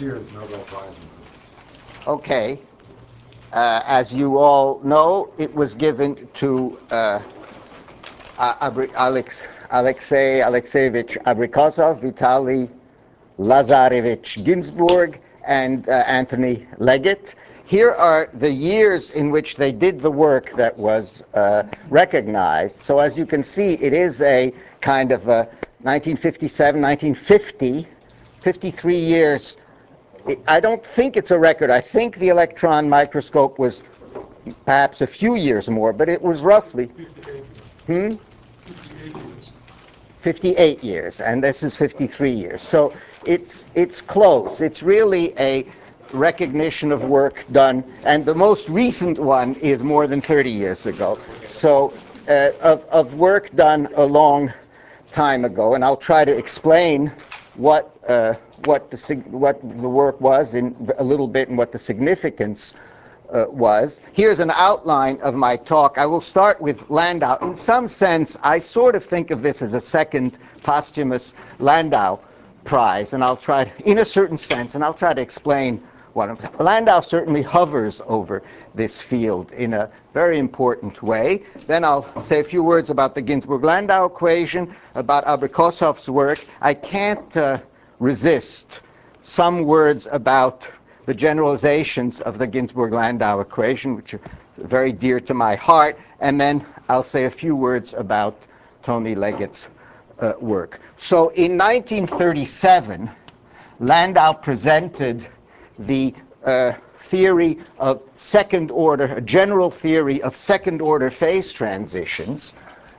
year's Nobel Prize? Okay. As you all know, it was given to Alexei Alexeyevich Abrikosov, Vitaly Lazarevich Ginzburg, and Anthony Leggett. Here are the years in which they did the work that was recognized. So as you can see, it is a kind of 1957, 1950, 53 years. I don't think it's a record. I think the electron microscope was perhaps a few years more, but it was roughly 58 years, and this is 53 years. So it's close. It's really a recognition of work done, and the most recent one is more than 30 years ago. So of work done a long time ago, and I'll try to explain what the work was in a little bit and what the significance was. Here's an outline of my talk. I will start with Landau. In some sense, I sort of think of this as a second posthumous Landau Prize, and I'll try to, in a certain sense, and I'll try to explain what Landau certainly hovers over this field in a very important way. Then I'll say a few words about the Ginzburg-Landau equation, about Abrikosov's work. I can't resist some words about the generalizations of the Ginzburg-Landau equation, which are very dear to my heart, and then I'll say a few words about Tony Leggett's work. So in 1937, Landau presented the theory of second order, a general theory of second order phase transitions,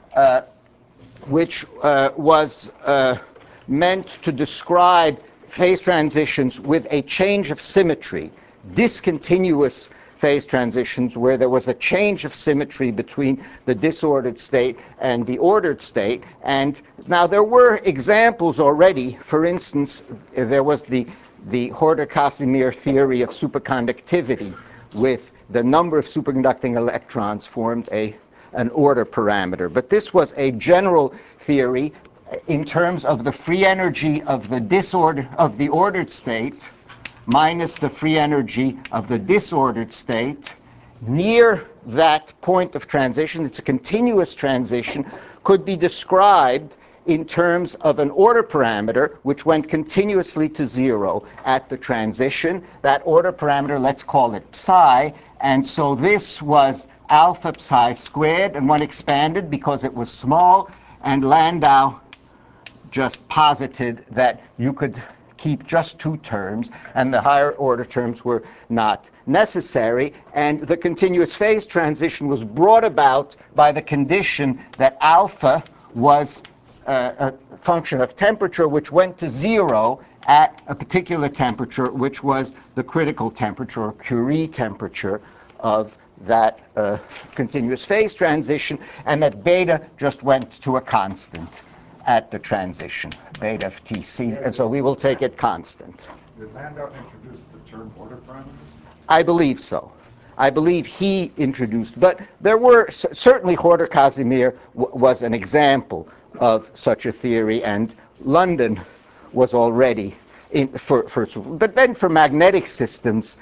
which was meant to describe phase transitions with a change of symmetry, discontinuous phase transitions where there was a change of symmetry between the disordered state and the ordered state. And now there were examples already. For instance, there was the Horder-Casimir theory of superconductivity, with the number of superconducting electrons formed an order parameter. But this was a general theory in terms of the free energy of the ordered state minus the free energy of the disordered state near that point of transition. It's a continuous transition, could be described in terms of an order parameter which went continuously to zero at the transition. That order parameter, let's call it psi, and so this was alpha psi squared, and one expanded because it was small, and Landau just posited that you could keep just two terms, and the higher order terms were not necessary. And the continuous phase transition was brought about by the condition that alpha was a function of temperature which went to zero at a particular temperature, which was the critical temperature or Curie temperature of that continuous phase transition, and that beta just went to a constant at the transition, beta of Tc, and so we will take it constant. Did Landau introduce the term order parameter? I believe so. I believe he introduced, but there were certainly Horder-Casimir was an example of such a theory, and London was already in but then for magnetic systems,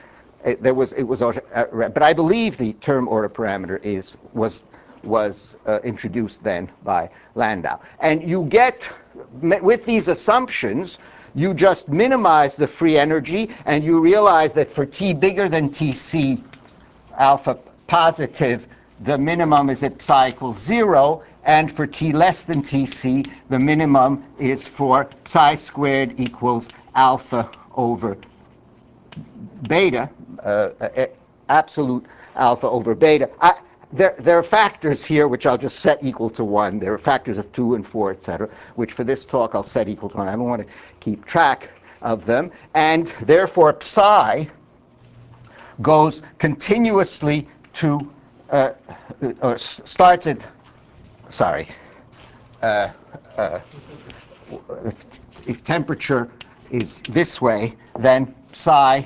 but I believe the term order parameter was introduced then by Landau. And you get, with these assumptions, you just minimize the free energy, and you realize that for T bigger than Tc, alpha positive, the minimum is at psi equals 0, and for T less than Tc, the minimum is for psi squared equals alpha over beta, absolute alpha over beta. There are factors here which I'll just set equal to 1. There are factors of 2 and 4, etc., which for this talk I'll set equal to 1. I don't want to keep track of them. And therefore psi goes continuously to, or starts at, sorry, if temperature is this way, then psi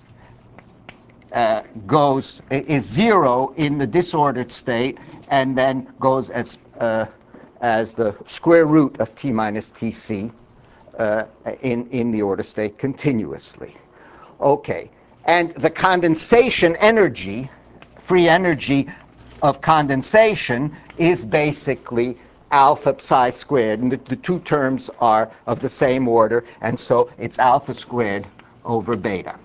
is 0 in the disordered state, and then goes as the square root of T minus Tc in the order state continuously. Okay. And the condensation energy, free energy of condensation, is basically alpha psi squared. And the two terms are of the same order, and so it's alpha squared over beta.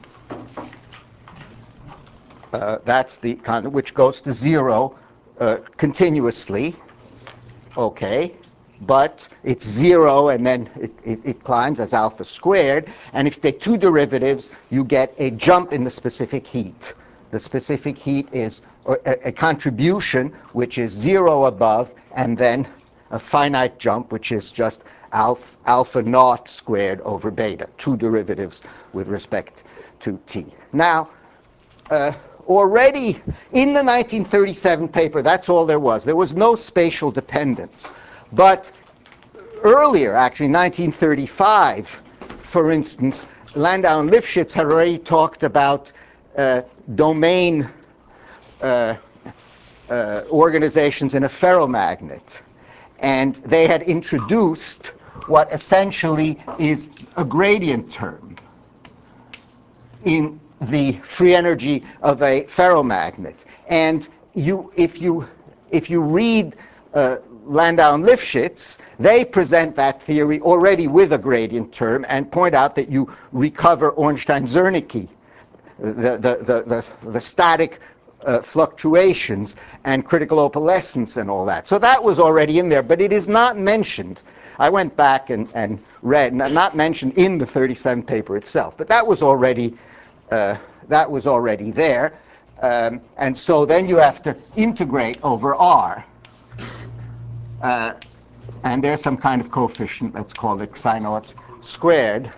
That's the which goes to 0 continuously. Okay. But it's 0, and then it climbs as alpha squared. And if you take two derivatives, you get a jump in the specific heat. The specific heat is a contribution, which is 0 above, and then a finite jump, which is just alpha naught squared over beta, two derivatives with respect to T. Now, already in the 1937 paper, that's all there was. There was no spatial dependence. But earlier, actually, 1935, for instance, Landau and Lifshitz had already talked about domain organizations in a ferromagnet. And they had introduced what essentially is a gradient term in the free energy of a ferromagnet. And if you read Landau and Lifshitz, they present that theory already with a gradient term and point out that you recover Ornstein-Zernike, the static fluctuations and critical opalescence and all that. So that was already in there, but it is not mentioned. I went back and read, not mentioned in the 37 paper itself, but that was already there. And so then you have to integrate over R. And there's some kind of coefficient, let's call it psi naught squared,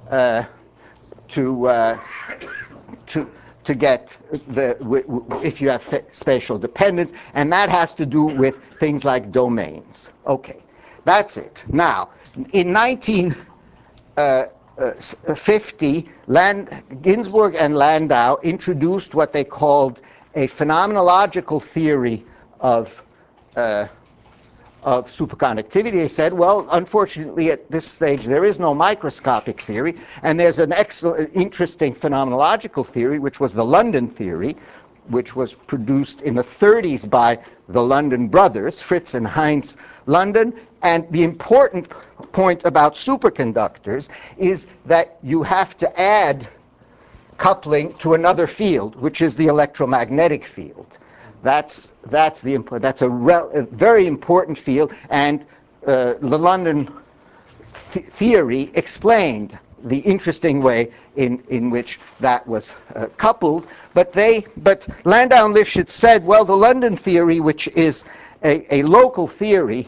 to get if you have spatial dependence, and that has to do with things like domains. Okay, that's it. Now, in 1950, Ginzburg and Landau introduced what they called a phenomenological theory of superconductivity. They said, well, unfortunately at this stage there is no microscopic theory, and there's an excellent, interesting phenomenological theory, which was the London theory, which was produced in the 30s by the London brothers, Fritz and Heinz London. And the important point about superconductors is that you have to add coupling to another field, which is the electromagnetic field. That's a very important field, and the London theory explained the interesting way in which that was coupled. But Landau and Lifshitz said, well, the London theory, which is a local theory,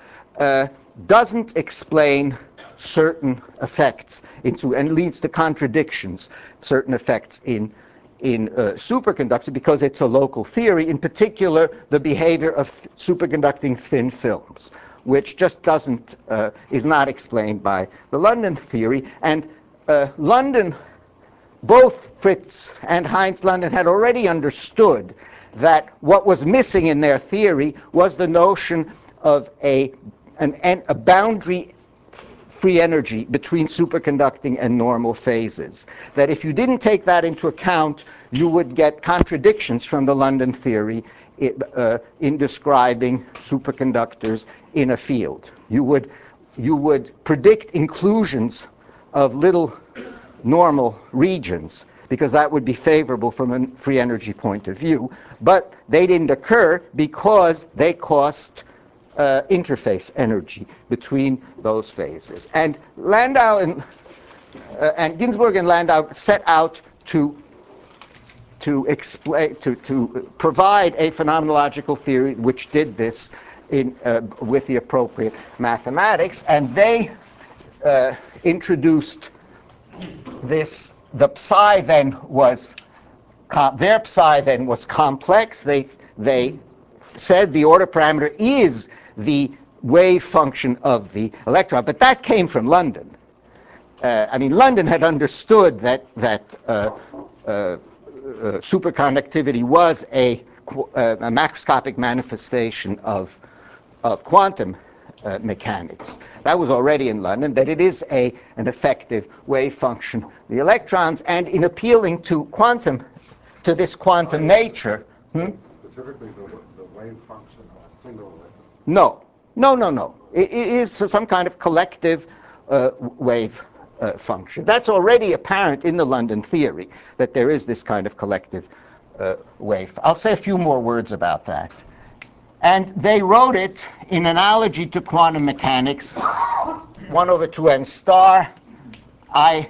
doesn't explain certain effects and leads to contradictions, certain effects in superconductor, because it's a local theory, in particular the behavior of superconducting thin films, which just is not explained by the London theory. And London, both Fritz and Heinz London had already understood that what was missing in their theory was the notion of a boundary free energy between superconducting and normal phases. That if you didn't take that into account, you would get contradictions from the London theory in describing superconductors in a field. You would predict inclusions of little normal regions, because that would be favorable from a free energy point of view, but they didn't occur because they cost interface energy between those phases. And Landau and Ginzburg and Landau set out to provide a phenomenological theory which did this with the appropriate mathematics, and they introduced this. The psi then was their psi then was complex. They said the order parameter is the wave function of the electron, but that came from London. London had understood that superconductivity was a macroscopic manifestation of quantum mechanics. That was already in London, that it is an effective wave function, the electrons, and in appealing to this quantum nature. Specifically the wave function of a single electron. No. It is some kind of collective wave function. That's already apparent in the London theory, that there is this kind of collective wave. I'll say a few more words about that. And they wrote it in analogy to quantum mechanics, 1 over 2m star I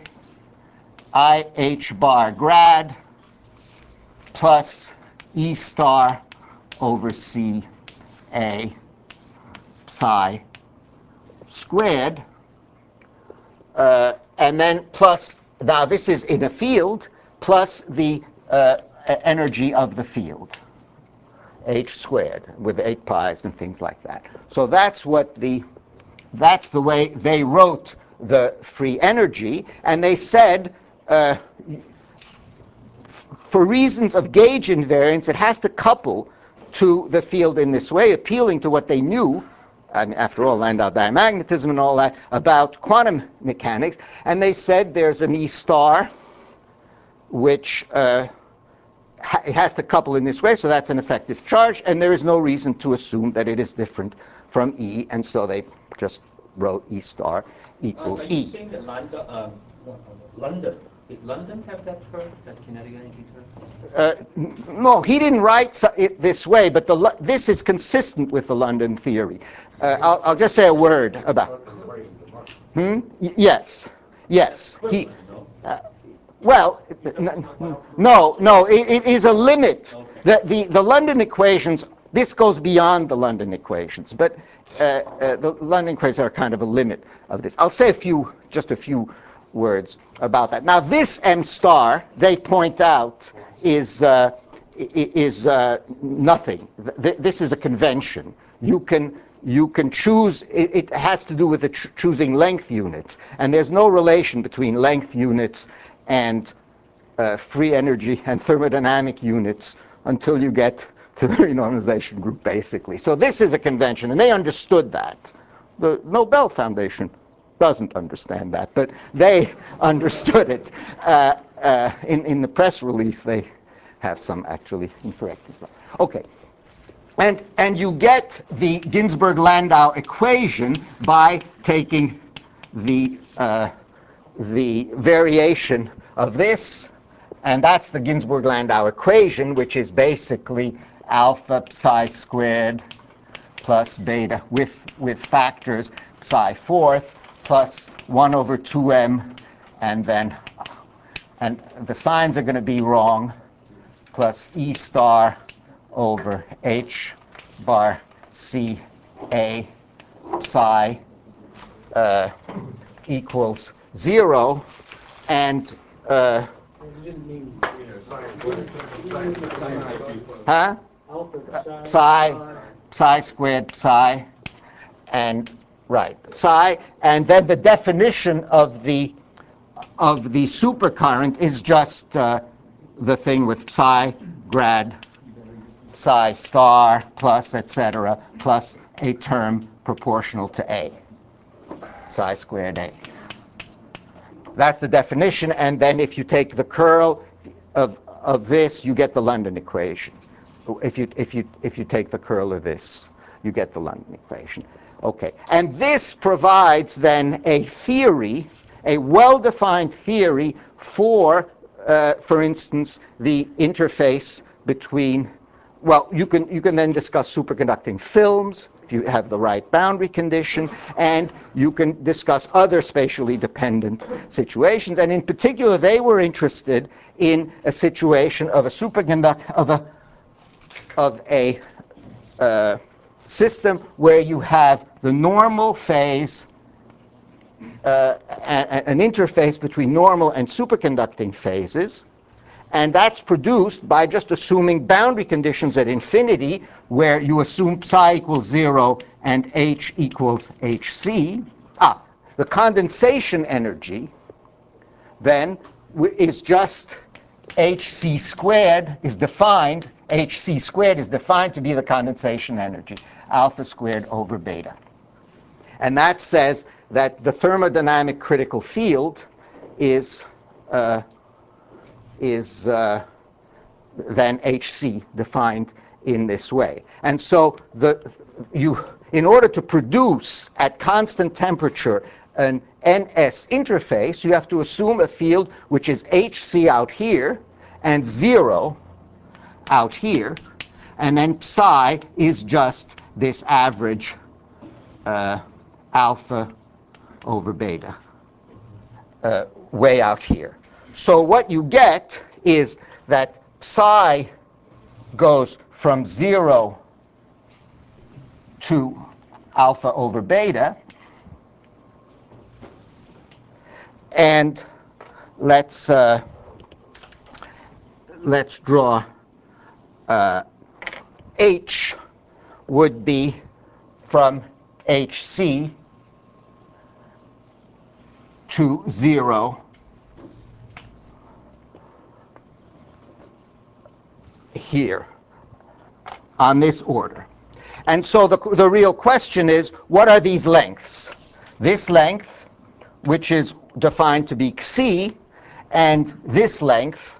h bar grad plus E star over C A psi squared, and then plus, now this is in a field, plus the energy of the field, h squared, with 8 pi's and things like that. So that's the way they wrote the free energy, and they said, for reasons of gauge invariance, it has to couple to the field in this way, appealing to what they knew, I mean, after all, Landau diamagnetism and all that, about quantum mechanics. And they said there's an E star, which it has to couple in this way, so that's an effective charge, and there is no reason to assume that it is different from E, and so they just wrote E star equals E. Are you saying that London, did London have that term, that kinetic energy term? No, he didn't write it this way, but this is consistent with the London theory. I'll just say a word about. Yes. He. Well, no. It is a limit. Okay. The London equations. This goes beyond the London equations, but the London equations are kind of a limit of this. I'll say just a few words about that. Now, this m star, they point out, is nothing. This is a convention. You can choose. It has to do with choosing length units, and there's no relation between length units and free energy and thermodynamic units until you get to the renormalization group, basically. So this is a convention, and they understood that. The Nobel Foundation doesn't understand that, but they understood it. In the press release, they have some actually incorrect. Okay, and you get the Ginzburg-Landau equation by taking the variation of this, and that's the Ginzburg-Landau equation, which is basically alpha psi squared plus beta with factors psi fourth plus 1 over 2m, and the signs are going to be wrong, plus E star over H bar C A psi equals 0, and psi squared psi, and right, psi, and then the definition of the supercurrent is just the thing with psi grad psi star plus etc. plus a term proportional to A, psi squared A. That's the definition, and then if you take the curl of this, you get the London equation. If you take the curl of this, you get the London equation. Okay, and this provides then a theory, a well-defined theory for instance, the interface between. Well, you can then discuss superconducting films if you have the right boundary condition, and you can discuss other spatially dependent situations. And in particular, they were interested in a situation of a system where you have the normal phase, an interface between normal and superconducting phases, and that's produced by just assuming boundary conditions at infinity, where you assume psi equals 0 and h equals hc. The condensation energy then is just hc squared is defined. Hc squared is defined to be the condensation energy, alpha squared over beta. And that says that the thermodynamic critical field is then Hc, defined in this way. And so in order to produce at constant temperature an NS interface, you have to assume a field which is Hc out here and 0 out here, and then psi is just this average alpha over beta way out here. So what you get is that psi goes from 0 to alpha over beta, and let's draw H would be from Hc to 0 here on this order. And so the real question is, what are these lengths? This length, which is defined to be Xc, and this length,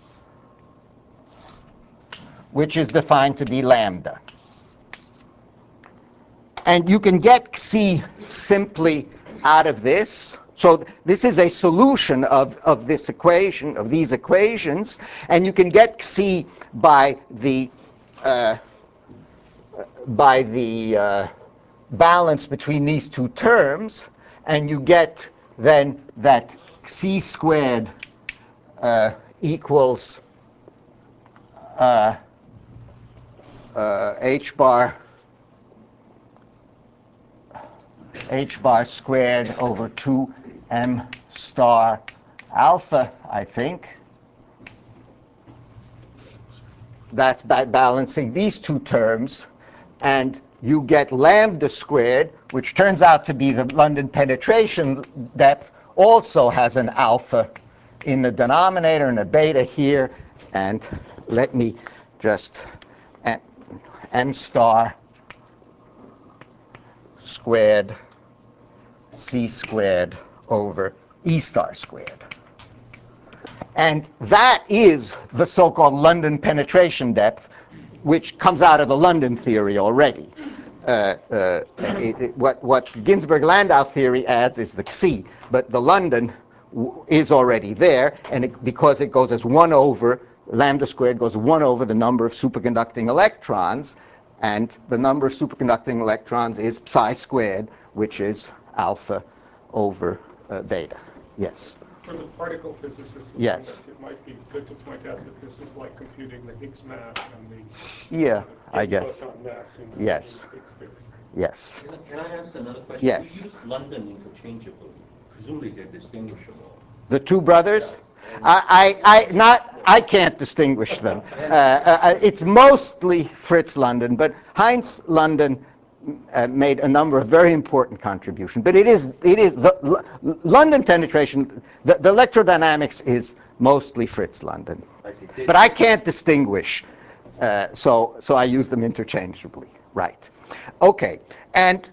which is defined to be lambda. And you can get Xc simply out of this. So this is a solution of this equation, of these equations, and you can get Xc by the balance between these two terms, and you get then that Xc squared equals h bar squared over 2m star alpha, I think. That's by balancing these two terms, and you get lambda squared, which turns out to be the London penetration depth, also has an alpha in the denominator and a beta here. And let me just m star squared c squared over e star squared. And that is the so-called London penetration depth, which comes out of the London theory already. What Ginzburg-Landau theory adds is the Xc, but the London is already there, and because it goes as 1 over, lambda squared goes 1 over the number of superconducting electrons, and the number of superconducting electrons is psi squared, which is alpha over beta. Yes? For the particle physicists, yes, it might be good to point out that this is like computing the Higgs mass and the I guess. photon mass in Yes. the Higgs theory. Yes. Can I ask another question? Yes. We use London interchangeably. Presumably they're distinguishable. The two brothers? I can't distinguish them. It's mostly Fritz London, but Heinz London made a number of very important contributions. But it is the London penetration, the electrodynamics is mostly Fritz London. I see. But I can't distinguish, so I use them interchangeably. Right. Okay. And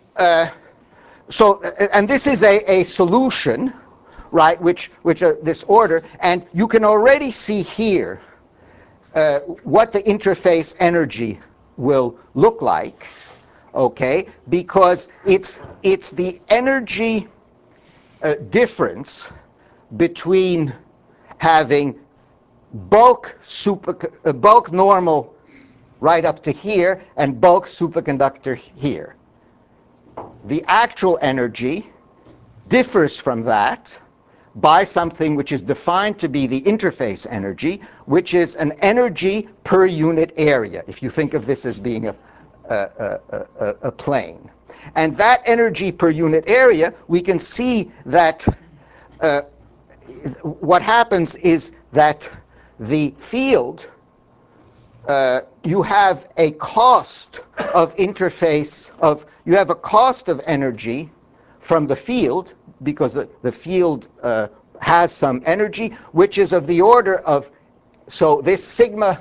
and this is a solution, right, which this order, and you can already see here what the interface energy will look like, okay, because it's the energy difference between having bulk normal right up to here and bulk superconductor here. The actual energy differs from that by something which is defined to be the interface energy, which is an energy per unit area, if you think of this as being a plane. And that energy per unit area, we can see that what happens is that the field, you have a cost of interface you have a cost of energy from the field, because the field has some energy, which is of the order of, so this sigma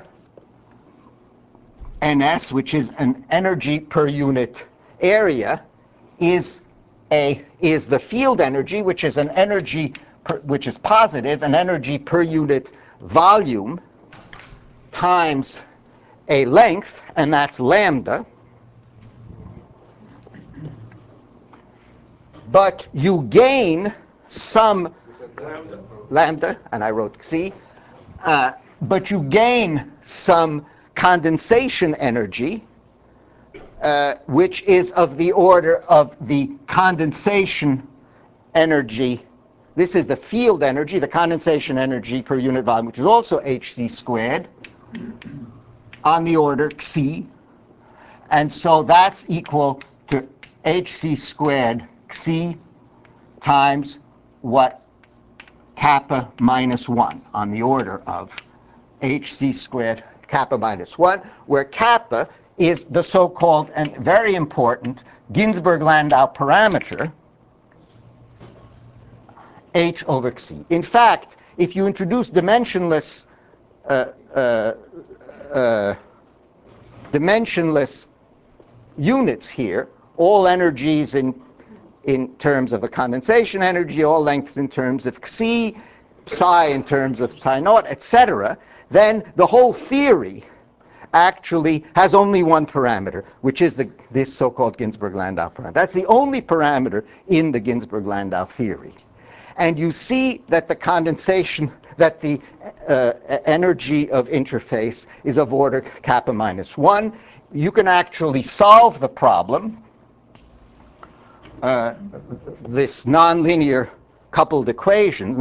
ns, which is an energy per unit area, is is the field energy, which is an energy which is positive, an energy per unit volume times a length, and that's lambda. But you gain some lambda, and I wrote c, but you gain some condensation energy, which is of the order of the condensation energy. This is the field energy, the condensation energy per unit volume, which is also hc squared, on the order xi. And so that's equal to hc squared xi times what? Kappa minus 1, on the order of hc squared kappa minus 1, where kappa is the so-called and very important Ginzburg-Landau parameter, h over xi. In fact, if you introduce dimensionless units here, all energies in terms of the condensation energy, all lengths in terms of xi, psi in terms of psi naught, etc., then the whole theory actually has only one parameter, which is this so-called Ginzburg-Landau parameter. That's the only parameter in the Ginzburg-Landau theory. And you see that the condensation, that the energy of interface is of order kappa minus 1. You can actually solve the problem, this nonlinear coupled equations,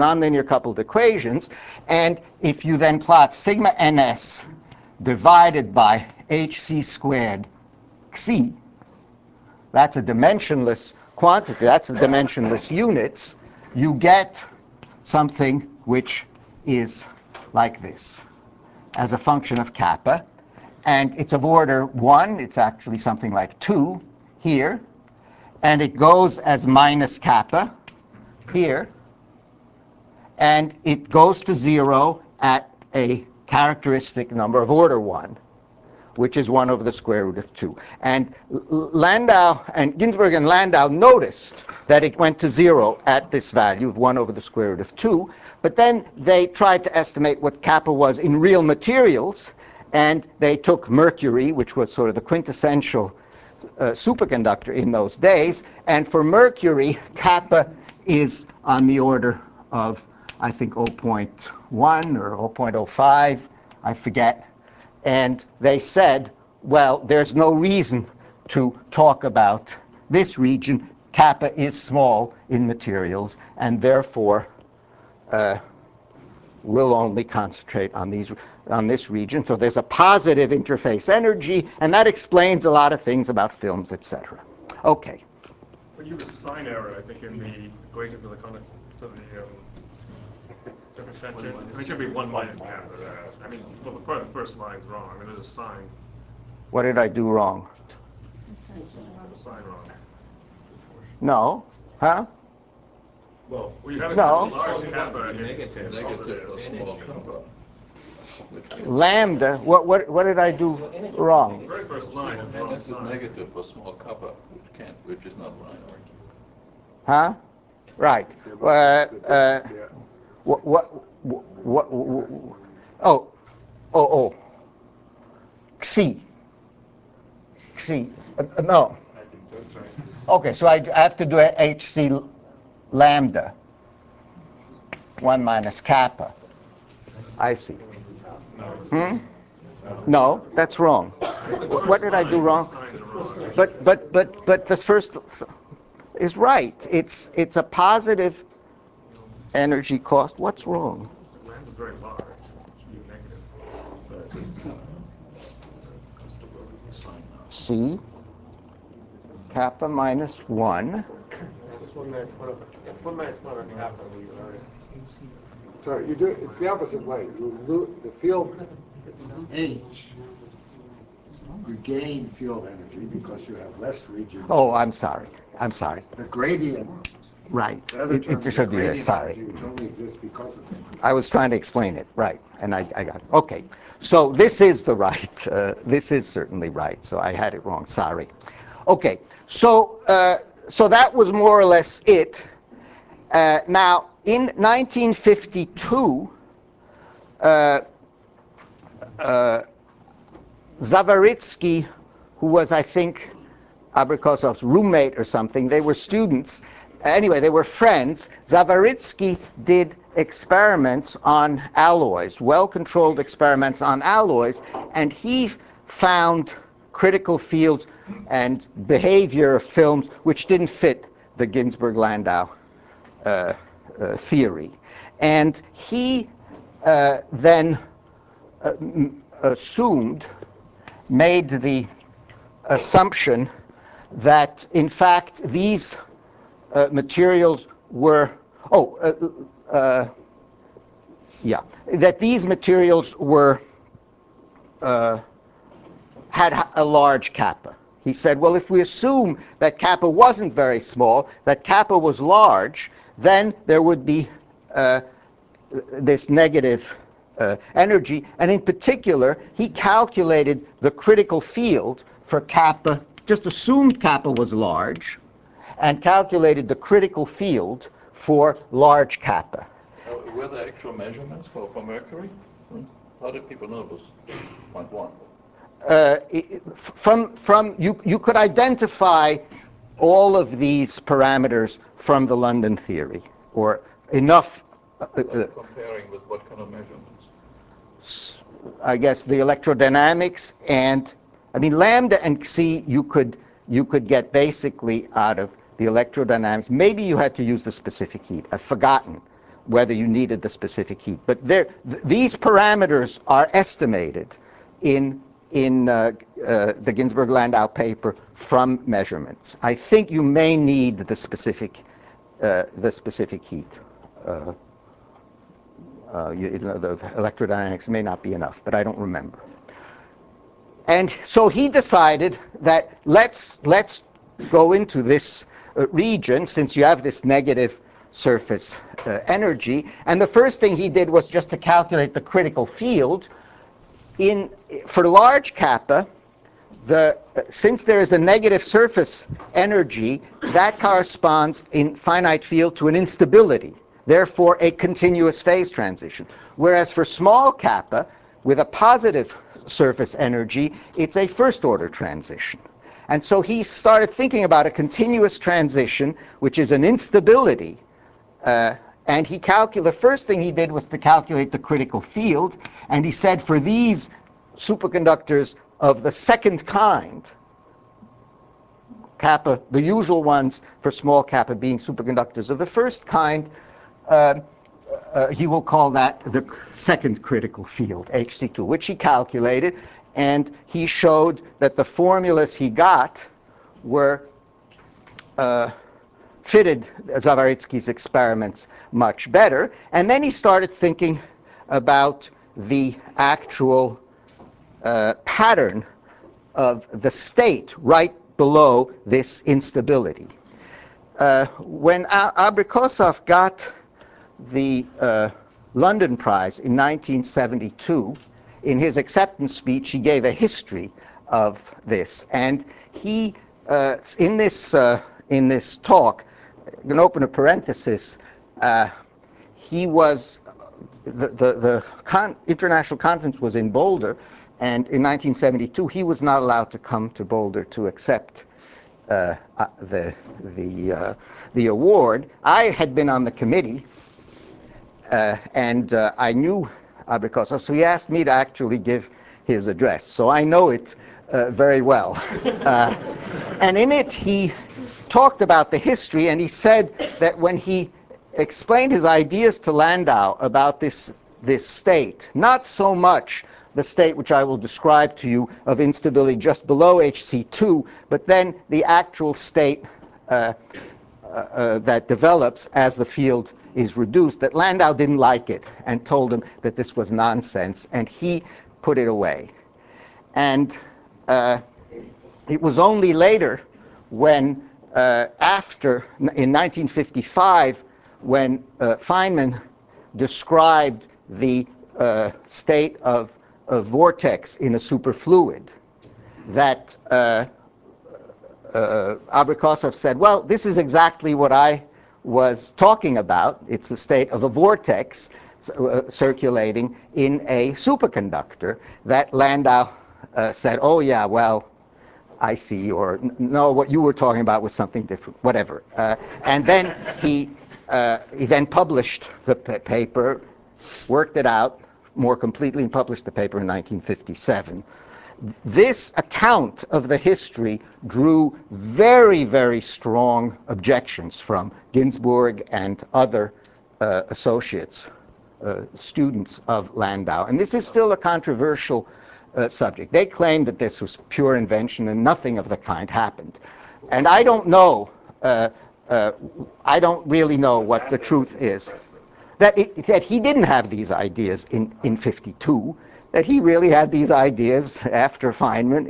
and if you then plot sigma ns divided by hc squared xi, that's a dimensionless quantity, that's the dimensionless units, you get something which is like this, as a function of kappa. And it's of order 1, it's actually something like 2 here, and it goes as minus kappa here, and it goes to 0 at a characteristic number of order 1, which is 1 over the square root of 2. And Landau and Ginzburg and Landau noticed that it went to 0 at this value of 1 over the square root of 2, but then they tried to estimate what kappa was in real materials, and they took mercury, which was sort of the quintessential superconductor in those days, and for mercury, kappa is on the order of, I think, 0.1 or 0.05, I forget. And they said, well, there's no reason to talk about this region. Kappa is small in materials, and therefore we'll only concentrate on this region. So there's a positive interface energy, and that explains a lot of things about films, etc. Okay. But you use sign error, I think, in the equation for the surface tension. I mean, it should be 1 minus kappa. I mean, well, part of the first line's wrong. I mean, there's a sign. What did I do wrong? There's a sign wrong. No. Huh? Well, you have No. a large kappa. Negative for small kappa. Lambda, what did I do wrong? The very first line is the wrong This is sign. negative for small kappa, which is not right. Huh? Right. Oh. Xi. No. Okay, so I have to do a hc lambda, 1 minus kappa. I see. No, that's wrong. What did I do wrong? But the first is right. It's a positive energy cost. What's wrong? Lambda's very large. It should be negative. C kappa minus 1. So you do it's the opposite way. The field H, you gain field energy because you have less region. Oh, I'm sorry. The gradient. Right. The other term It is should be gradient sorry. energy, which only exists because of it. I was trying to explain it, right, and I got it. Okay, so this is the right. This is certainly right, so I had it wrong, sorry. Okay, so so that was more or less it. Now, in 1952, Zavaritsky, who was, I think, Abrikosov's roommate or something, they were students. Anyway, they were friends. Zavaritsky did experiments on alloys, well-controlled experiments on alloys, and he found critical fields and behavior of films which didn't fit the Ginzburg-Landau theory. And he then made the assumption that, in fact, these materials were, that these materials were, had a large kappa. He said, well, if we assume that kappa wasn't very small, that kappa was large, then there would be this negative energy. And in particular, he calculated the critical field for kappa, just assumed kappa was large, and calculated the critical field for large kappa. Were there actual measurements for mercury? How did people know it was 0.1? You could identify all of these parameters from the London theory, or enough. Comparing with what kind of measurements? I guess the electrodynamics and, I mean, lambda and xi you could get basically out of the electrodynamics. Maybe you had to use the specific heat. I've forgotten whether you needed the specific heat. But these parameters are estimated in the Ginzburg-Landau paper from measurements. I think you may need the specific heat. The electrodynamics may not be enough, but I don't remember. And so he decided that let's go into this region, since you have this negative surface energy. And the first thing he did was just to calculate the critical field. For large kappa, since there is a negative surface energy, that corresponds in finite field to an instability, therefore a continuous phase transition. Whereas for small kappa, with a positive surface energy, it's a first-order transition. And so he started thinking about a continuous transition, which is an instability. And the first thing he did was to calculate the critical field. And he said for these superconductors of the second kind, kappa, the usual ones for small kappa being superconductors of the first kind, he will call that the second critical field, Hc2, which he calculated. And he showed that the formulas he got were fitted Zavaritsky's experiments much better. And then he started thinking about the actual pattern of the state right below this instability. When Abrikosov got the London Prize in 1972, in his acceptance speech, he gave a history of this. And he, in this talk, I'm going to open a parenthesis, he was, the international conference was in Boulder, and in 1972 he was not allowed to come to Boulder to accept the award. I had been on the committee, and I knew Abrikosov, so he asked me to actually give his address. So I know it very well. And in it he talked about the history, and he said that when he explained his ideas to Landau about this state, not so much the state which I will describe to you of instability just below Hc2, but then the actual state that develops as the field is reduced, that Landau didn't like it and told him that this was nonsense, and he put it away. And it was only later when, in 1955, when Feynman described the state of a vortex in a superfluid, that Abrikosov said, well, this is exactly what I was talking about. It's the state of a vortex circulating in a superconductor. That Landau said, oh yeah, well, I see, or no, what you were talking about was something different, whatever. And then he then published the paper, worked it out more completely, and published the paper in 1957. This account of the history drew very, very strong objections from Ginzburg and other associates, students of Landau. And this is still a controversial subject. They claim that this was pure invention and nothing of the kind happened. And I don't know, I don't really know what the truth is. That he didn't have these ideas in 52, that he really had these ideas after Feynman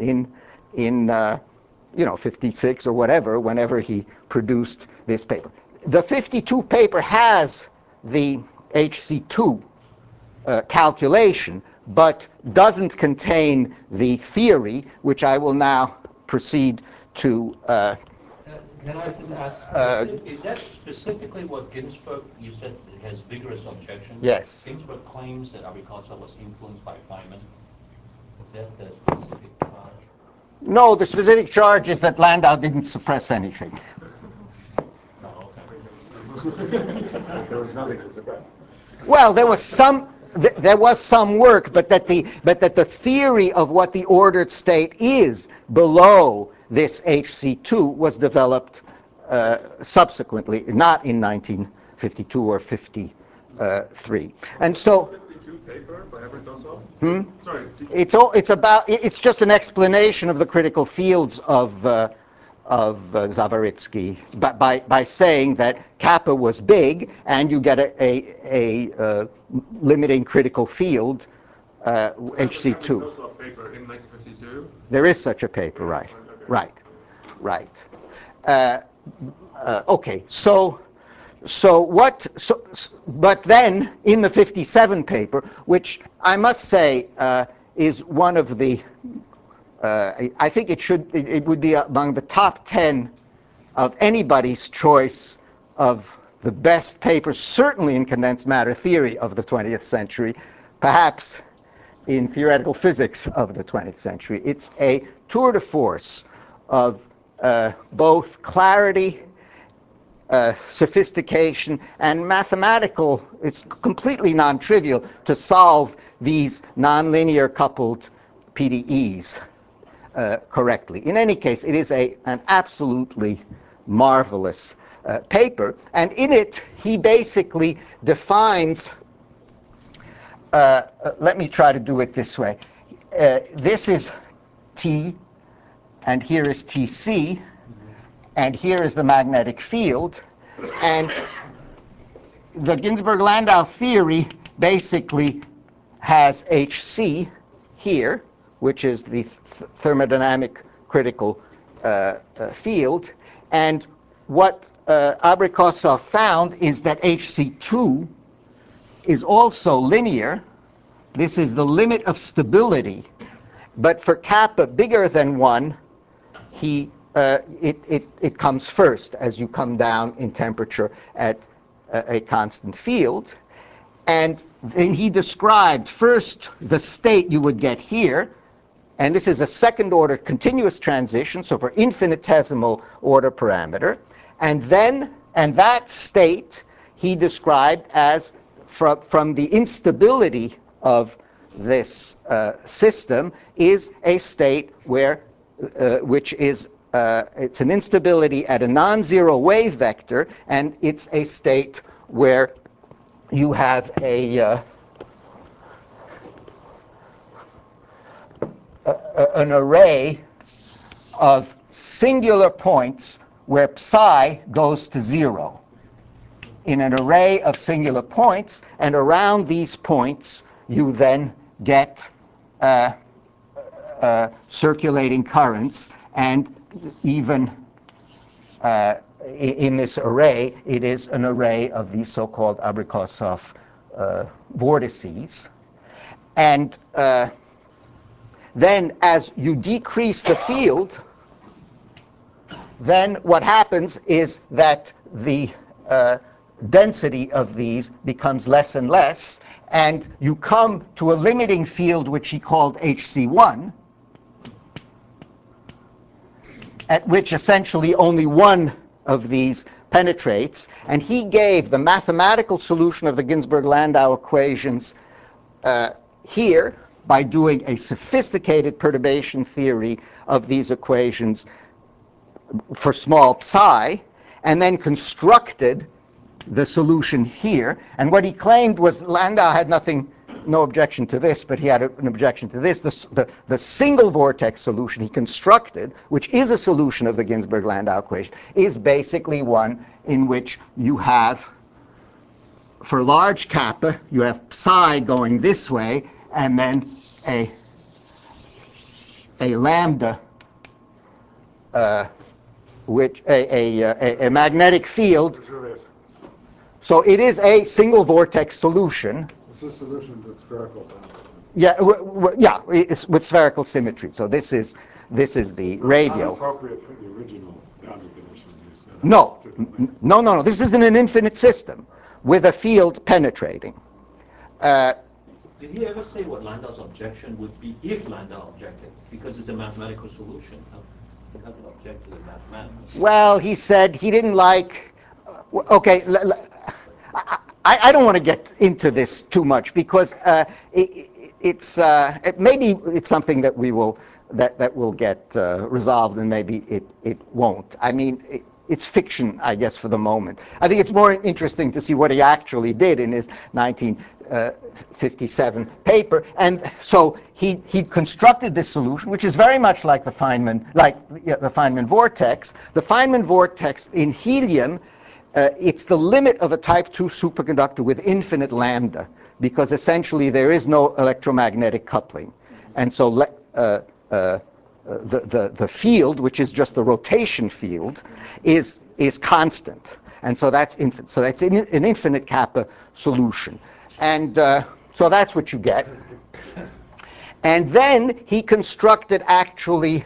in 56 or whatever, whenever he produced this paper. The 52 paper has the HC2 calculation, but doesn't contain the theory, which I will now proceed to. Can I just ask, is that specifically what Ginzburg, you said, has vigorous objections? Yes. Ginzburg claims that Abrikosov was influenced by Feynman. Is that the specific charge? No, the specific charge is that Landau didn't suppress anything. Oh, okay. There was nothing to suppress. Well, there was some work, but that the theory of what the ordered state is below this HC2 was developed subsequently, not in 1952 or 53. And so, 52 paper by Abrikosov? Sorry. it's just an explanation of the critical fields of Zavorytsky by saying that kappa was big and you get a limiting critical field, HC2. Abrikosov paper in 1952? There is such a paper, right? Okay. Right. Okay. But then in the 57 paper, which I must say is one of the, I think it would be among the top 10 of anybody's choice of the best papers, certainly in condensed matter theory of the 20th century, perhaps in theoretical physics of the 20th century. It's a tour de force of both clarity, sophistication, and mathematical. It's completely non-trivial to solve these nonlinear coupled PDEs correctly. In any case, it is an absolutely marvelous paper, and in it he basically defines, let me try to do it this way. This is T, and here is Tc, and here is the magnetic field, and the Ginzburg-Landau theory basically has Hc here, which is the thermodynamic critical field, and what Abrikosov found is that Hc2 is also linear. This is the limit of stability, but for kappa bigger than 1, it comes first as you come down in temperature at a constant field. And then he described first the state you would get here, and this is a second order continuous transition, so for infinitesimal order parameter, and that state he described as from the instability of this system is a state where which is it's an instability at a non-zero wave vector, and it's a state where you have an array of singular points where psi goes to 0. In an array of singular points, and around these points you then get circulating currents, and even in this array, it is an array of these so-called Abrikosov vortices. And then as you decrease the field, then what happens is that the density of these becomes less and less, and you come to a limiting field which he called HC1, at which essentially only one of these penetrates, and he gave the mathematical solution of the Ginzburg-Landau equations here by doing a sophisticated perturbation theory of these equations for small psi, and then constructed the solution here. And what he claimed was Landau had no objection to this, but he had an objection to this. The single vortex solution he constructed, which is a solution of the Ginzburg-Landau equation, is basically one in which you have, for large kappa, you have psi going this way, and then a lambda, which a magnetic field. It's really So it is a single vortex solution. it's a solution with spherical boundary. Yeah, it's with spherical symmetry. So this is the Not radial. appropriate for the original boundary condition you set up. No, Particularly. no. This isn't an infinite system with a field penetrating. Did he ever say what Landau's objection would be if Landau objected? Because it's a mathematical solution. How to object to the mathematics? Well, he said he didn't like. Okay, I don't want to get into this too much because maybe it's something that will get resolved, and maybe it won't. I mean, it's fiction, I guess, for the moment. I think it's more interesting to see what he actually did in his 1957 paper. And so he constructed this solution, which is very much like the Feynman vortex. The Feynman vortex in helium, it's the limit of a type 2 superconductor with infinite lambda, because essentially there is no electromagnetic coupling. And so the field, which is just the rotation field, is constant. And so that's infinite. So that's an infinite kappa solution. And so that's what you get. And then he constructed actually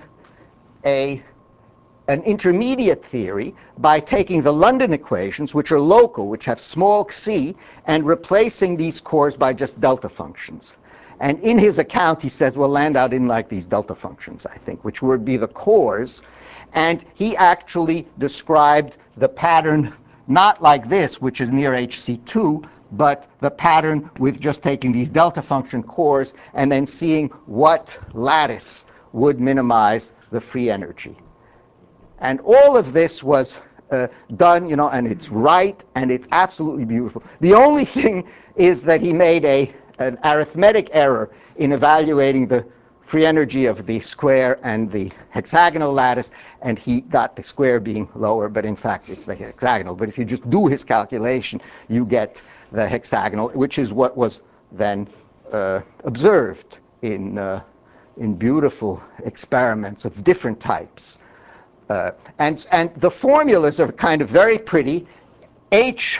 an intermediate theory by taking the London equations, which are local, which have small c, and replacing these cores by just delta functions. And in his account, he says, well, Landau didn't like these delta functions, I think, which would be the cores. And he actually described the pattern not like this, which is near HC2, but the pattern with just taking these delta function cores and then seeing what lattice would minimize the free energy. And all of this was done, and it's right, and it's absolutely beautiful. The only thing is that he made an arithmetic error in evaluating the free energy of the square and the hexagonal lattice, and he got the square being lower, but in fact it's the hexagonal. But if you just do his calculation, you get the hexagonal, which is what was then observed in beautiful experiments of different types. And the formulas are kind of very pretty. Hc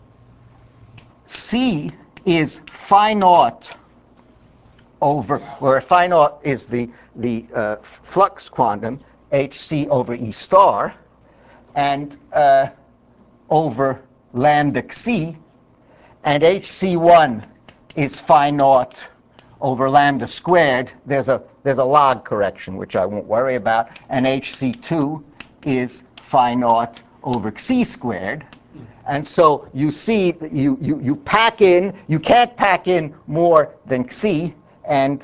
is phi naught over, where phi naught is the flux quantum, Hc over E star, and over lambda xc, and Hc1 is phi naught over lambda squared. There's a log correction, which I won't worry about, and Hc2 is phi naught over xc squared. And so you see that you pack in, you can't pack in more than xc, and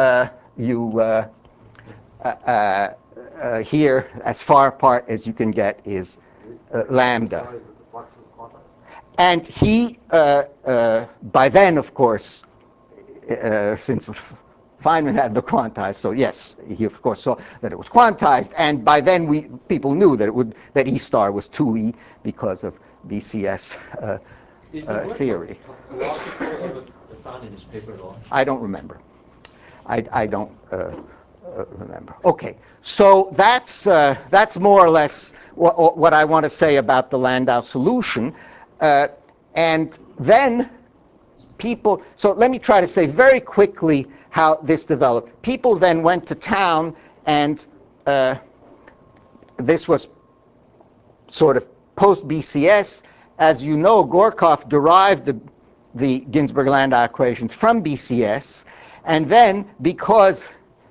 here, as far apart as you can get, is lambda. Size that the flux was quantized. And he, by then, of course, since Feynman had the quantized, so yes, he of course saw that it was quantized, and by then people knew that E star was 2E because of BCS Is the word theory. philosopher ever found in his paper at all? I don't remember. I don't remember. Okay, so that's more or less what I want to say about the Landau solution, and then people. So let me try to say very quickly how this developed. People then went to town, and this was sort of post-BCS. As you know, Gorkov derived the Ginzburg-Landau equations from BCS, and then because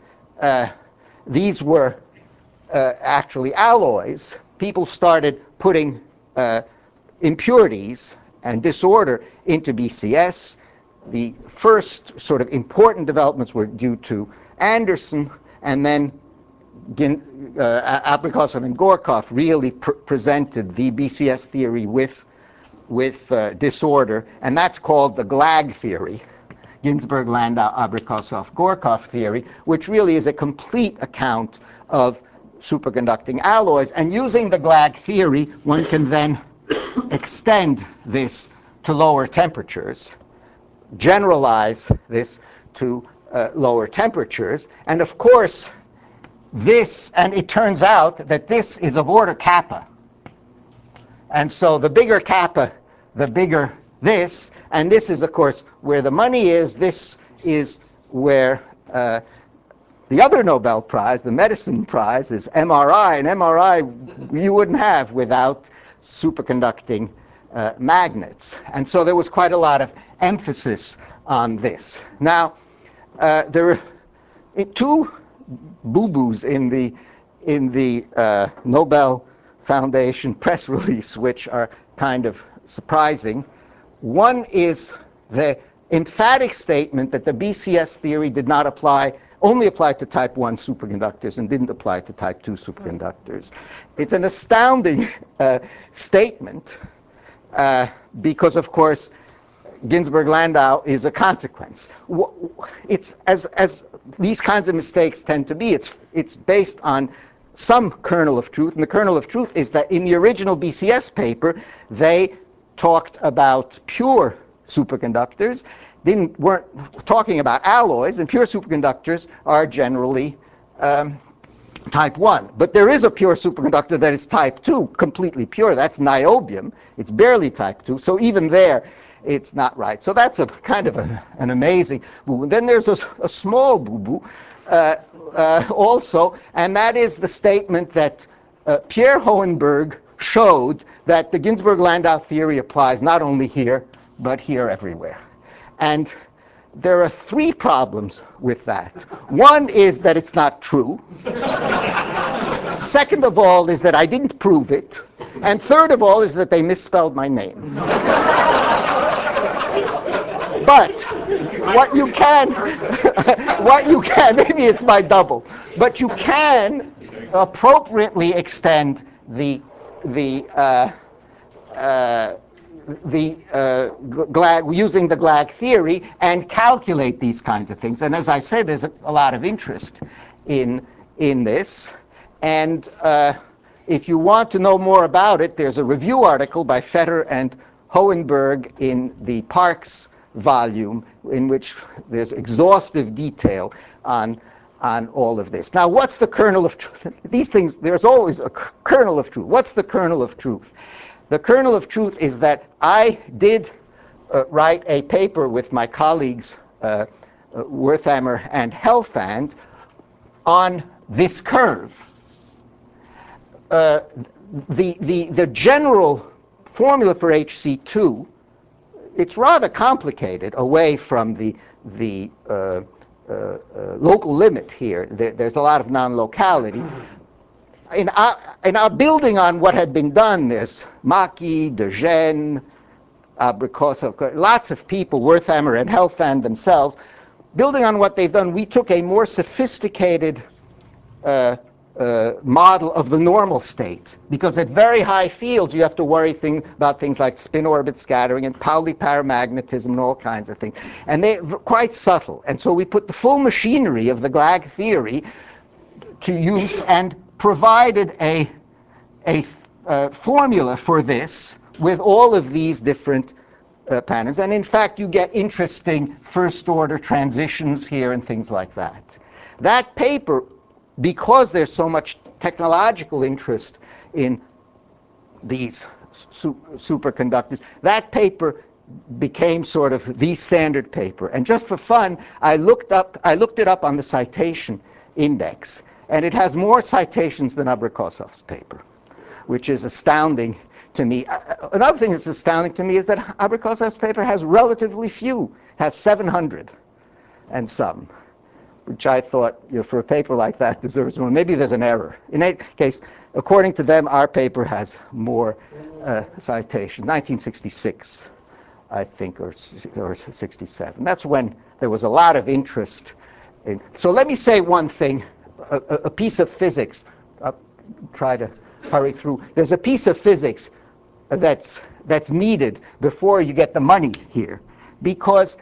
these were actually alloys, people started putting impurities and disorder into BCS. The first sort of important developments were due to Anderson, and then Abrikosov and Gorkov really presented the BCS theory with disorder, and that's called the GLAG theory, Ginzburg, Landau, Abrikosov, Gorkov theory, which really is a complete account of superconducting alloys. And using the GLAG theory, one can then extend this to lower temperatures, generalize this to lower temperatures, and of course and it turns out that this is of order kappa. And so the bigger kappa, the bigger this, and this is, of course, where the money is. This is where the other Nobel Prize, the medicine prize, is MRI, and MRI you wouldn't have without superconducting magnets. And so there was quite a lot of emphasis on this. Now, there are two boo-boos in the Nobel Foundation press release, which are kind of surprising. One is the emphatic statement that the BCS theory did not only applied to type 1 superconductors and didn't apply to type 2 superconductors. It's an astounding statement because, of course, Ginzburg-Landau is a consequence. It's as these kinds of mistakes tend to be. It's based on some kernel of truth, and the kernel of truth is that in the original BCS paper, they talked about pure superconductors, weren't talking about alloys, and pure superconductors are generally type 1. But there is a pure superconductor that is type 2, completely pure. That's niobium. It's barely type 2, so even there, it's not right. So that's a kind of an amazing boo-boo. Then there's a small boo-boo also, and that is the statement that Pierre Hohenberg showed that the Ginzburg-Landau theory applies not only here, but here everywhere. And there are three problems with that. One is that it's not true. Second of all is that I didn't prove it. And third of all is that they misspelled my name. But what you can, maybe it's my double, but you can appropriately extend using the GLAG theory and calculate these kinds of things. And as I said, there's a lot of interest in this. And if you want to know more about it, there's a review article by Fetter and Hohenberg in the Parkes volume in which there's exhaustive detail on all of this. Now, what's the kernel of truth? These things, there's always a kernel of truth. What's the kernel of truth? The kernel of truth is that I did write a paper with my colleagues Wertheimer and Helfand on this curve. The general formula for HC2, it's rather complicated away from the local limit here. There's a lot of non-locality. In our building on what had been done, there's Maki, De Gennes, Abrikosov, lots of people, Wertheimer and Helfand themselves. Building on what they've done, we took a more sophisticated model of the normal state, because at very high fields you have to worry about things like spin orbit scattering and Pauli paramagnetism and all kinds of things, and they're quite subtle. And so we put the full machinery of the GLAG theory to use and provided a formula for this with all of these different patterns. And in fact, you get interesting first order transitions here and things like that. That paper, because there's so much technological interest in these superconductors, that paper became sort of the standard paper. And just for fun, I looked it up on the citation index, and it has more citations than Abrikosov's paper. which is astounding to me. Another thing that's astounding to me is that Abrikosov's paper has relatively few, has 700 and some, which I thought, for a paper like that deserves more. Maybe there's an error. In any case, according to them, our paper has more citations. 1966, I think, or 67. That's when there was a lot of interest in. So let me say one thing, a piece of physics. I'll try to hurry through. There's a piece of physics that's needed before you get the money here, because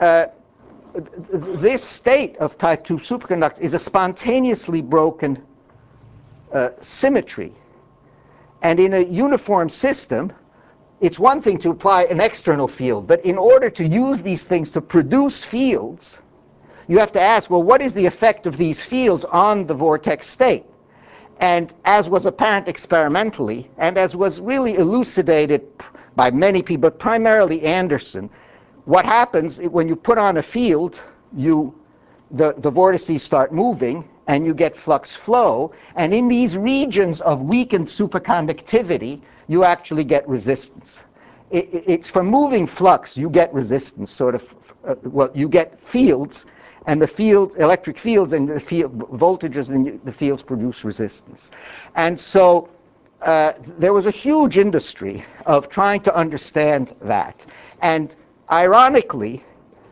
this state of type 2 superconductors is a spontaneously broken symmetry. And in a uniform system, it's one thing to apply an external field, but in order to use these things to produce fields, you have to ask, well, what is the effect of these fields on the vortex state? And as was apparent experimentally, and as was really elucidated by many people, but primarily Anderson, what happens when you put on a field, the vortices start moving, and you get flux flow. And in these regions of weakened superconductivity, you actually get resistance. It's from moving flux, you get resistance, sort of, you get fields, and the field, electric fields and the field voltages in the fields produce resistance. And so there was a huge industry of trying to understand that. And ironically,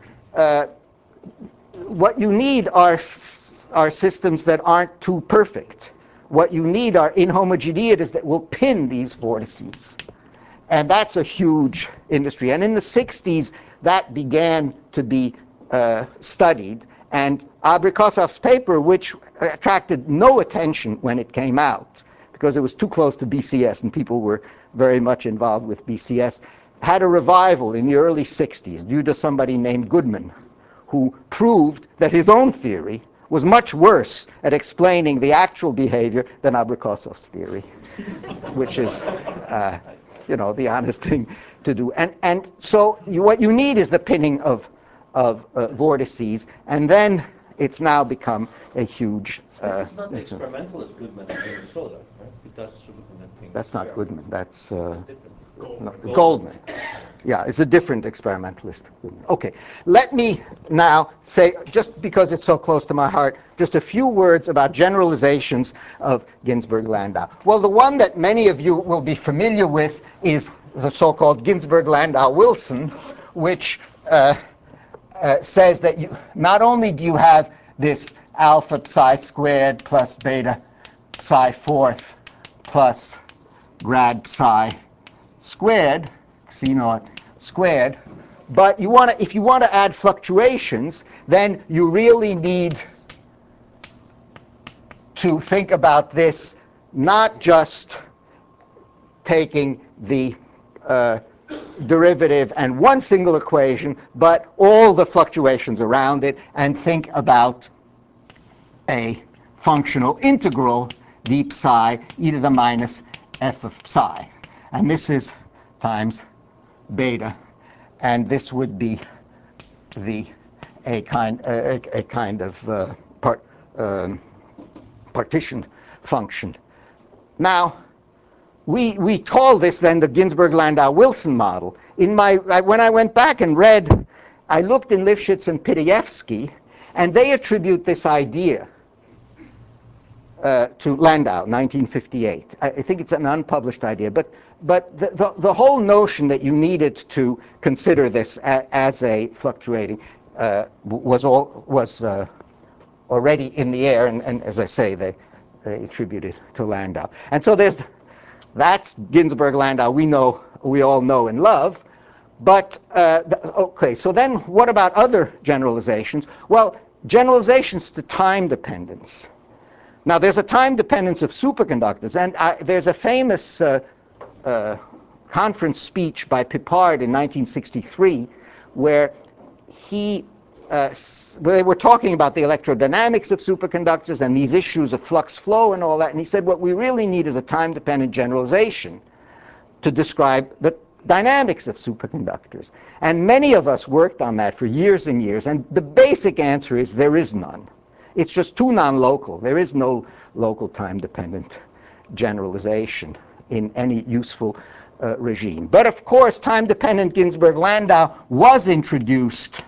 what you need are systems that aren't too perfect. What you need are inhomogeneities that will pin these vortices. And that's a huge industry. And in the 60s, that began to be studied. And Abrikosov's paper, which attracted no attention when it came out, because it was too close to BCS and people were very much involved with BCS, had a revival in the early 60s due to somebody named Goodman, who proved that his own theory was much worse at explaining the actual behavior than Abrikosov's theory, which is, the honest thing to do. And so what you need is the pinning of vortices, and then it's now become a huge... This is not the experimentalist Goodman in Minnesota, right? He does superconducting. That's not Goodman, that's Different. Goldman. Yeah, it's a different experimentalist. Okay, let me now say, just because it's so close to my heart, just a few words about generalizations of Ginzburg-Landau. Well, the one that many of you will be familiar with is the so-called Ginzburg-Landau-Wilson, which says that not only do you have this alpha psi squared plus beta psi fourth plus grad psi squared, C naught squared, but if you want to add fluctuations, then you really need to think about this not just taking the derivative and one single equation, but all the fluctuations around it, and think about a functional integral d psi e to the minus f of psi. And this is times beta, and this would be a kind of partitioned function. Now, we call this then the Ginzburg-Landau-Wilson model. When I went back and read, I looked in Lifshitz and Pityevsky, and they attribute this idea to Landau, 1958. I think it's an unpublished idea, but the whole notion that you needed to consider this as a fluctuating was already in the air, and as I say, they attribute it to Landau. And so that's Ginzburg-Landau we all know and love. But, okay, so then what about other generalizations? Well, generalizations to time dependence. Now, there's a time dependence of superconductors, and there's a famous conference speech by Pipard in 1963 where they were talking about the electrodynamics of superconductors and these issues of flux flow and all that, and he said what we really need is a time-dependent generalization to describe the dynamics of superconductors. And many of us worked on that for years and years, and the basic answer is there is none. It's just too non-local. There is no local time-dependent generalization in any useful regime. But of course, time-dependent Ginzburg-Landau was introduced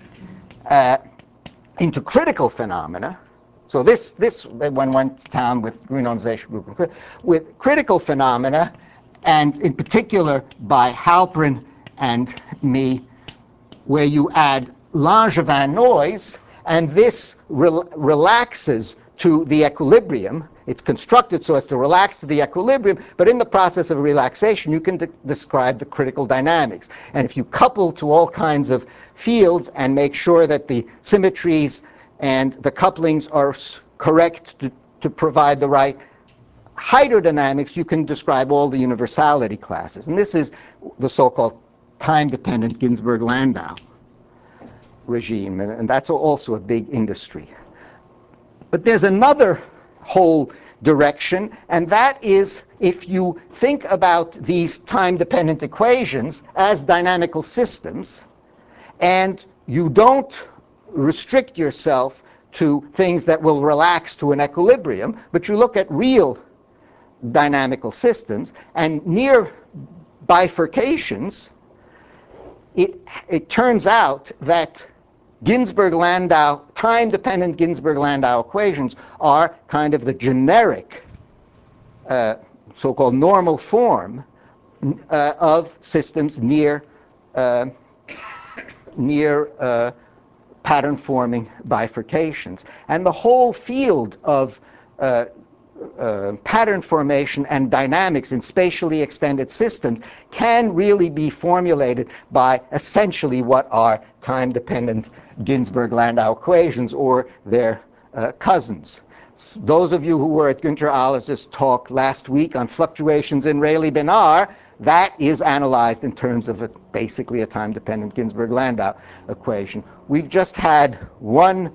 into critical phenomena. So this one went to town with renormalization group with critical phenomena, and in particular by Halperin and me, where you add Langevin noise, and this relaxes to the equilibrium. It's constructed so as to relax to the equilibrium, but in the process of relaxation, you can describe the critical dynamics. And if you couple to all kinds of fields and make sure that the symmetries and the couplings are correct to provide the right hydrodynamics, you can describe all the universality classes. And this is the so-called time-dependent Ginzburg-Landau regime, and that's also a big industry. But there's another whole direction, and that is if you think about these time-dependent equations as dynamical systems, and you don't restrict yourself to things that will relax to an equilibrium, but you look at real dynamical systems, and near bifurcations, it turns out that Ginzburg-Landau, time-dependent Ginzburg-Landau equations are kind of the generic so-called normal form of systems near pattern-forming bifurcations. And the whole field of pattern formation and dynamics in spatially extended systems can really be formulated by essentially what are time-dependent Ginzburg-Landau equations or their cousins. Those of you who were at Günter Allers's talk last week on fluctuations in Rayleigh-Benard, that is analyzed in terms of basically a time-dependent Ginzburg-Landau equation. We've just had one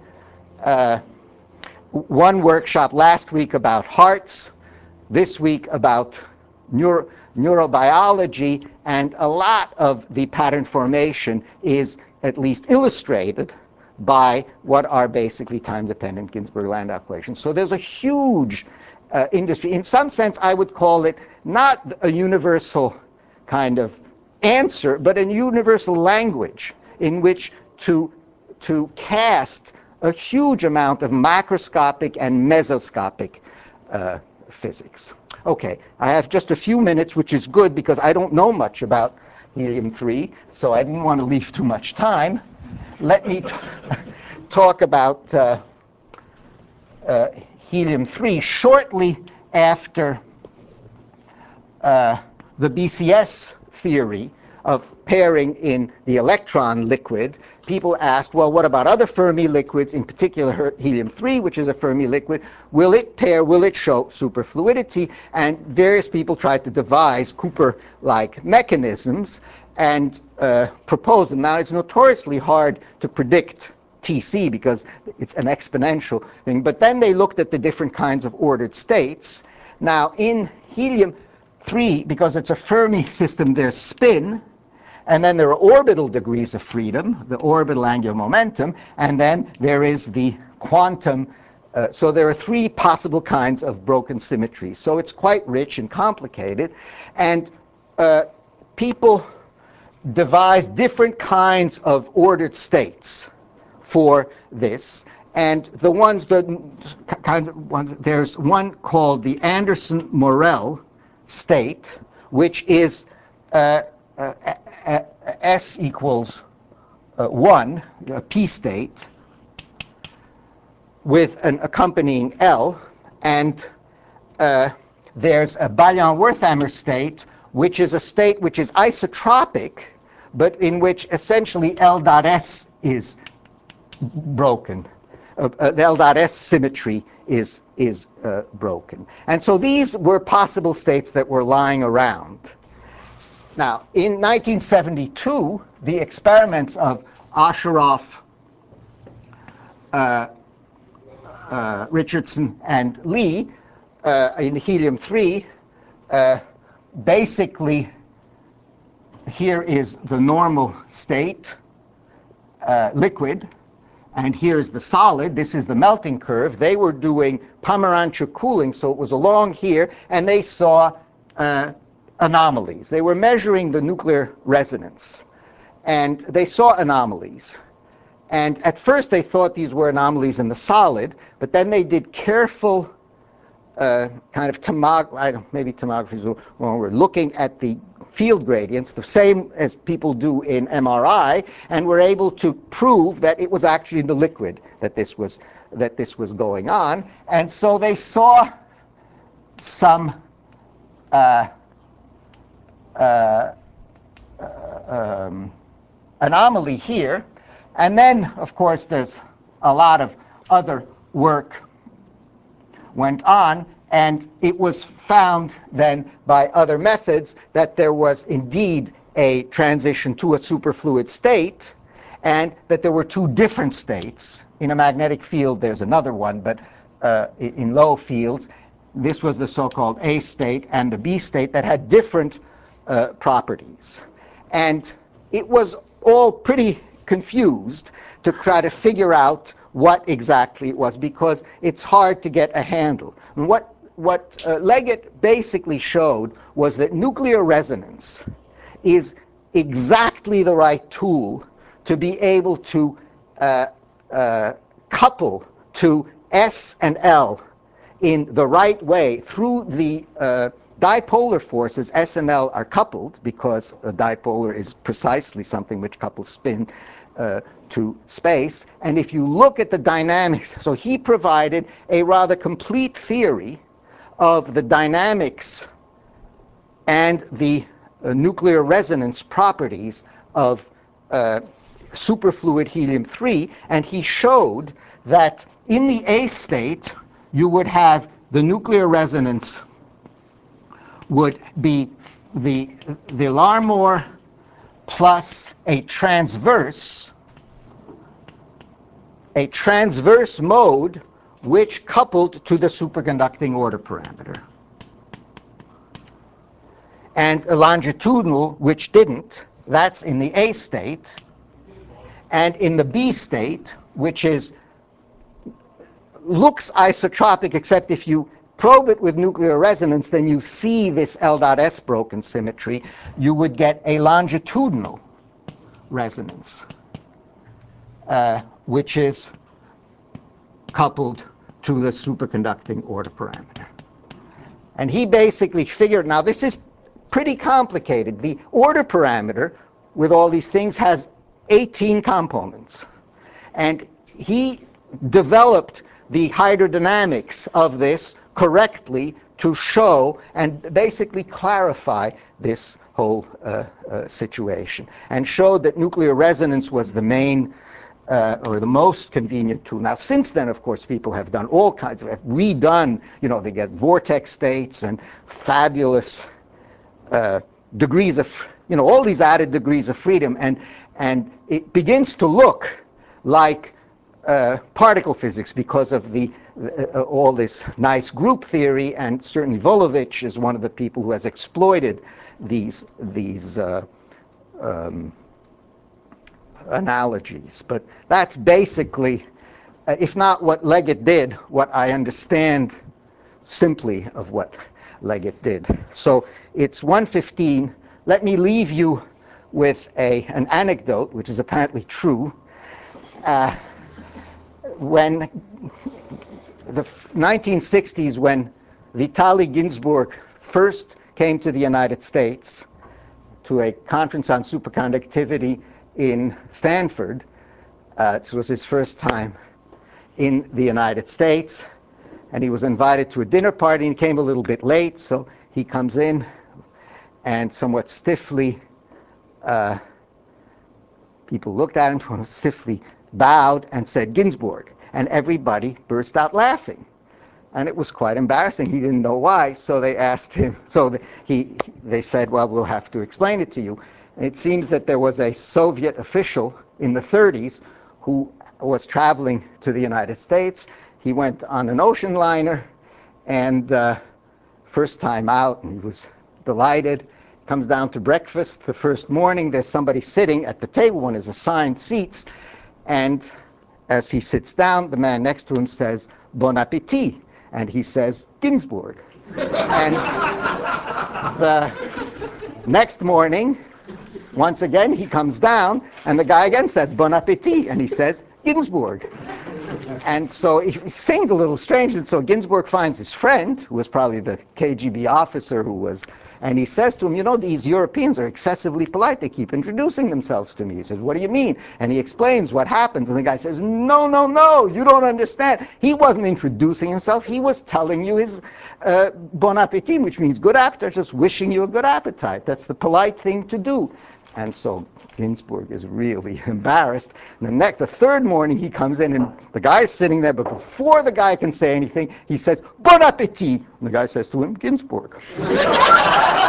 workshop last week about hearts, this week about neurobiology, and a lot of the pattern formation is at least illustrated by what are basically time-dependent Ginzburg-Landau equations. So there's a huge industry. In some sense, I would call it not a universal kind of answer, but a universal language in which to cast a huge amount of macroscopic and mesoscopic physics. Okay, I have just a few minutes, which is good because I don't know much about helium-3, so I didn't want to leave too much time. Let me talk about helium-3 shortly after the BCS theory of pairing in the electron liquid. People asked, well, what about other Fermi liquids, in particular helium-3, which is a Fermi liquid? Will it pair? Will it show superfluidity? And various people tried to devise Cooper-like mechanisms and propose them. Now, it's notoriously hard to predict TC because it's an exponential thing. But then they looked at the different kinds of ordered states. Now, in helium-3, because it's a Fermi system, there's spin. And then there are orbital degrees of freedom, the orbital angular momentum, and then there is the quantum. So there are three possible kinds of broken symmetry. So it's quite rich and complicated. And people devised different kinds of ordered states for this. And the ones there's one called the Anderson-Morel state, which is S equals 1, a p state, with an accompanying L. And there's a Balian-Wertheimer state, which is a state which is isotropic, but in which essentially L dot S is broken. The L dot S symmetry is broken. And so these were possible states that were lying around. Now, in 1972, the experiments of Asheroff, Richardson, and Lee in helium-3, basically, here is the normal state, liquid, and here's the solid. This is the melting curve. They were doing Pomerantsev cooling, so it was along here, and they saw anomalies. They were measuring the nuclear resonance, and they saw anomalies. And at first they thought these were anomalies in the solid, but then they did careful kind of maybe tomography is the wrong word, looking at the field gradients, the same as people do in MRI, and were able to prove that it was actually in the liquid that this was going on. And so they saw some anomaly here. And then, of course, there's a lot of other work went on, and it was found then by other methods that there was indeed a transition to a superfluid state, and that there were two different states. In a magnetic field, there's another one, but in low fields, this was the so-called A state and the B state that had different properties. And it was all pretty confused to try to figure out what exactly it was, because it's hard to get a handle. And what Leggett basically showed was that nuclear resonance is exactly the right tool to be able to couple to S and L in the right way through the dipolar forces. S and L are coupled because a dipolar is precisely something which couples spin to space. And if you look at the dynamics, so he provided a rather complete theory of the dynamics and the nuclear resonance properties of superfluid helium-3, and he showed that in the A state you would have the nuclear resonance would be the Larmor plus a transverse mode which coupled to the superconducting order parameter, and a longitudinal which didn't. That's in the A state. And in the B state, which looks isotropic, except if you probe it with nuclear resonance, then you see this L dot S broken symmetry, you would get a longitudinal resonance, which is coupled to the superconducting order parameter. And he basically figured, now this is pretty complicated. The order parameter with all these things has 18 components. And he developed the hydrodynamics of this correctly to show and basically clarify this whole situation, and showed that nuclear resonance was the main or the most convenient tool. Now, since then, of course, people have done all kinds of, have redone, they get vortex states and fabulous degrees of, all these added degrees of freedom, and it begins to look like particle physics because of all this nice group theory, and certainly Volovich is one of the people who has exploited these analogies. But that's basically, if not what Leggett did, what I understand simply of what Leggett did. So it's 1:15. Let me leave you with an anecdote, which is apparently true. When the 1960s, when Vitaly Ginzburg first came to the United States to a conference on superconductivity in Stanford, this was his first time in the United States, and he was invited to a dinner party, and he came a little bit late, so he comes in and somewhat stiffly, people looked at him, stiffly bowed and said, "Ginzburg," and everybody burst out laughing. And it was quite embarrassing. He didn't know why, so they asked him. So they said, "Well, we'll have to explain it to you." And it seems that there was a Soviet official in the 30s who was traveling to the United States. He went on an ocean liner, and first time out, and he was delighted. Comes down to breakfast the first morning. There's somebody sitting at the table. One is assigned seats, and as he sits down, the man next to him says, "Bon appetit," and he says, "Ginzburg." And the next morning, once again, he comes down, and the guy again says, bon appetit, and he says, Ginsburg. And so he seemed a little strange, and so Ginsburg finds his friend, who was probably the KGB officer and he says to him, you know, these Europeans are excessively polite. They keep introducing themselves to me. He says, what do you mean? And he explains what happens, and the guy says, no, no, no, you don't understand. He wasn't introducing himself. He was telling you his bon appetit, which means good appetite, just wishing you a good appetite. That's the polite thing to do. And so Ginsburg is really embarrassed. And the third morning he comes in, and the guy's sitting there, but before the guy can say anything, he says, bon appetit. And the guy says to him, Ginsburg.